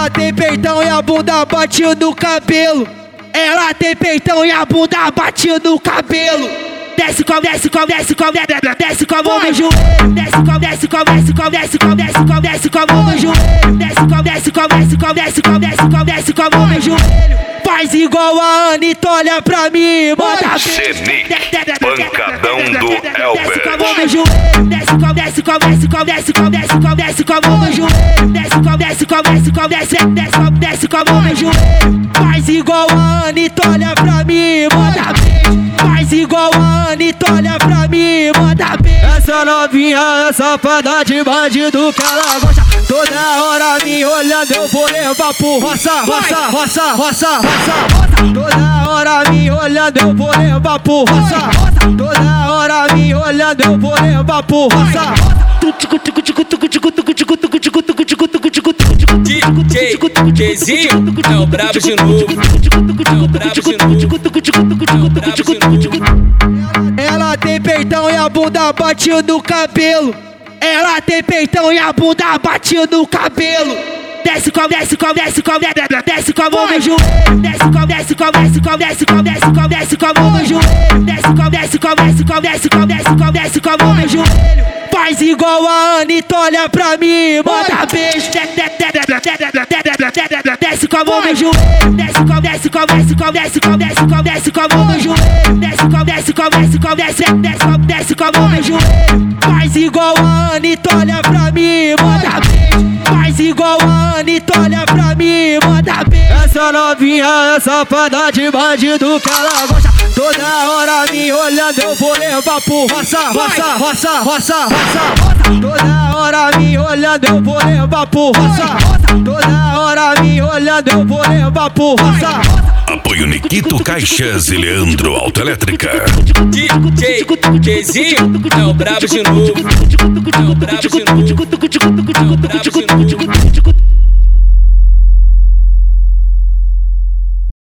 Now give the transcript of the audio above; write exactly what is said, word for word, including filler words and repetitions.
Ela tem peitão e a bunda bate no cabelo. Ela tem peitão e a bunda bate no cabelo. Desce com, desce com, desce com, desce com a mão no joelho. Desce com, desce com, desce com, desce com, desce com, desce com a mão no joelho. Desce com, desce com, desce com, desce com, desce com, desce com a mão no joelho. Faz igual a Anitta, olha pra mim, manda Senic, pancadão do Elber. Desce com a mão no joelho. Desce com, desce com, desce com, desce com, desce com, desce com a mão no joelho. Desce com, desce com, desce com, desce, desce com, desce com a mão no joelho. Faz igual a Anitta, olha pra mim, manda beijo. Faz igual a Anitta, olha pra mim, manda beijo. Essa novinha é safada de bandido que ela gosta. Toda hora me olhando, eu vou levar pro roça, roça, roça, roça, roça. Toda hora me olhando, eu vou levar pro roça. Toda hora me olhando, eu vou levar pro roça. D J Jayzinho é o brabo de novo. É o brabo de novo. É o brabo de novo. Ela tem peitão e a bunda bate no cabelo. Ela tem peitão e a bunda bate no cabelo. Desce com, desce com, desce com, desce com a mão no joelho. Desce com, desce com, desce com, desce com, desce com, desce com a mão no joelho. Desce com, desce com, desce com, desce com, desce com, desce com a mão no joelho. Faz igual a Anitta, olha pra mim, manda beijo. Desce com a mão no joelho. Desce com, desce com, desce com, desce com, desce com, desce com a mão no joelho. Desce com, desce com, desce com, desce, desce com, desce com a mão no joelho. Faz igual a Anitta, olha pra mim, manda beijo. Faz igual a Anitta, olha pra mim, manda beijo. Essa novinha é safada de bandido que ela gosta. Toda hora me olhando, eu vou levar pro roça, roça, roça, roça, roça. Toda hora me olhando, eu vou levar pro roça. Toda hora me olhando, eu vou levar pro roça. Apoio Nikito Caixas e Leandro Autoelétrica. D J Jayzinho é o brabo de novo. É o brabo de novo. É o brabo de novo.